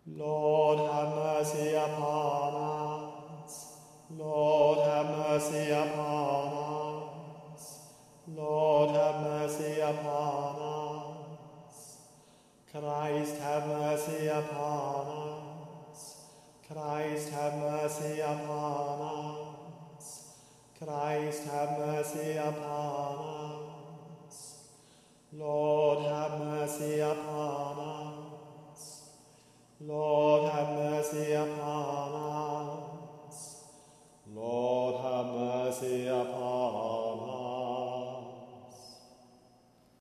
Lord, have mercy upon us. Lord, have mercy upon us. Lord, have mercy upon us. Christ, have mercy upon us. Christ, have mercy upon us. Christ, have mercy upon us. Lord, have mercy upon us. Lord, have mercy upon us.